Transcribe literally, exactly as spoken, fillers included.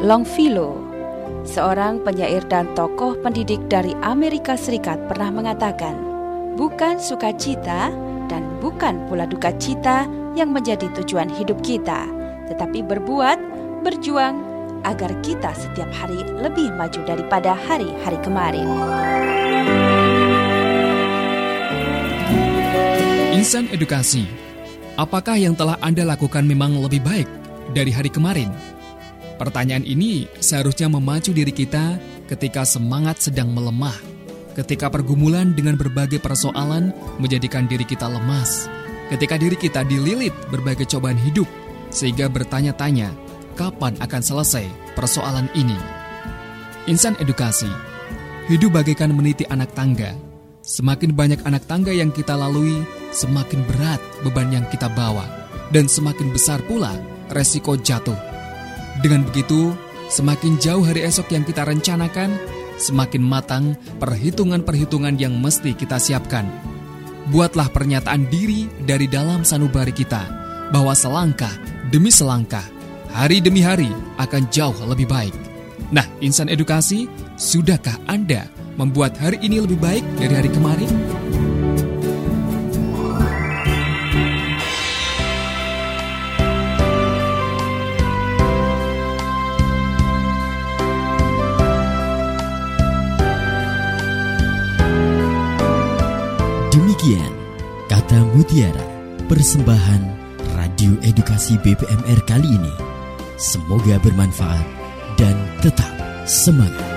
Longfellow, seorang penyair dan tokoh pendidik dari Amerika Serikat, pernah mengatakan, bukan sukacita dan bukan pula duka cita yang menjadi tujuan hidup kita, tetapi berbuat, berjuang agar kita setiap hari lebih maju daripada hari-hari kemarin. Insan Edukasi, apakah yang telah Anda lakukan memang lebih baik dari hari kemarin? Pertanyaan ini seharusnya memacu diri kita ketika semangat sedang melemah, ketika pergumulan dengan berbagai persoalan menjadikan diri kita lemas, ketika diri kita dililit berbagai cobaan hidup, sehingga bertanya-tanya, kapan akan selesai persoalan ini? Insan Edukasi, hidup bagaikan meniti anak tangga. Semakin banyak anak tangga yang kita lalui, semakin berat beban yang kita bawa, dan semakin besar pula resiko jatuh. Dengan begitu, semakin jauh hari esok yang kita rencanakan, semakin matang perhitungan-perhitungan yang mesti kita siapkan. Buatlah pernyataan diri dari dalam sanubari kita, bahwa selangkah demi selangkah, hari demi hari akan jauh lebih baik. Nah, Insan Edukasi, sudahkah Anda membuat hari ini lebih baik dari hari kemarin? Demikian Kata Mutiara, persembahan Radio Edukasi B P M R kali ini. Semoga bermanfaat dan tetap semangat.